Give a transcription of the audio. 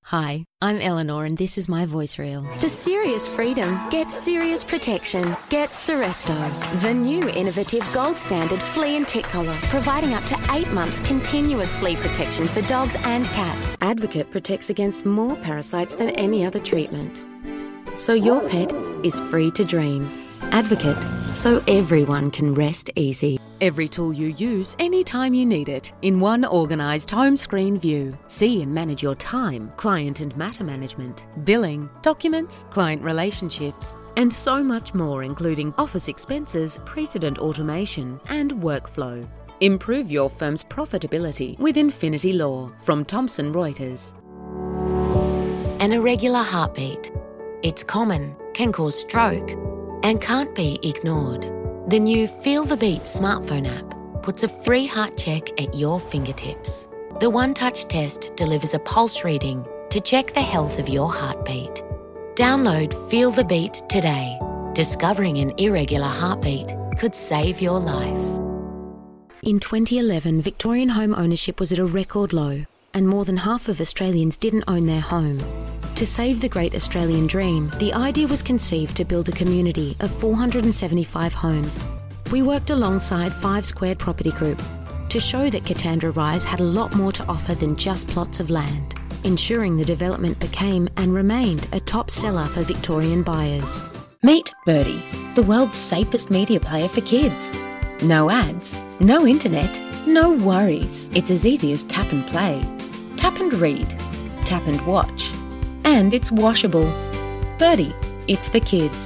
Hi, I'm Eleanor and this is my voice reel. For serious freedom, get serious protection. Get Seresto, the new innovative gold standard flea and tick collar, providing up to 8 months continuous flea protection for dogs and cats. Advocate protects against more parasites than any other treatment. So your pet is free to dream. Advocate, so everyone can rest easy. Every tool you use anytime you need it in one organised home screen view. See and manage your time, client and matter management, billing, documents, client relationships, and so much more, including office expenses, precedent automation, and workflow. Improve your firm's profitability with Infinity Law from Thomson Reuters. An irregular heartbeat. It's common, can cause stroke, and can't be ignored. The new Feel the Beat smartphone app puts a free heart check at your fingertips. The one-touch test delivers a pulse reading to check the health of your heartbeat. Download Feel the Beat today. Discovering an irregular heartbeat could save your life. In 2011, Victorian home ownership was at a record low, and more than half of Australians didn't own their home. To save the great Australian dream, the idea was conceived to build a community of 475 homes. We worked alongside 5 Squared Property Group to show that Katandra Rise had a lot more to offer than just plots of land, ensuring the development became and remained a top seller for Victorian buyers. Meet Birdie, the world's safest media player for kids. No ads, no internet, no worries. It's as easy as tap and play, tap and read, tap and watch. And it's washable. Birdie, it's for kids.